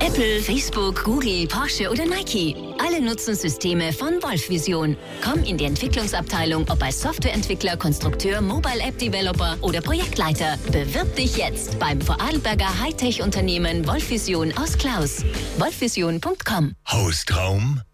Apple, Facebook, Google, Porsche oder Nike. Alle nutzen Systeme von Wolfvision. Komm in die Entwicklungsabteilung, ob als Softwareentwickler, Konstrukteur, Mobile App Developer oder Projektleiter. Bewirb dich jetzt beim Vorarlberger Hightech-Unternehmen Wolfvision aus Klaus. wolfvision.com. Haustraum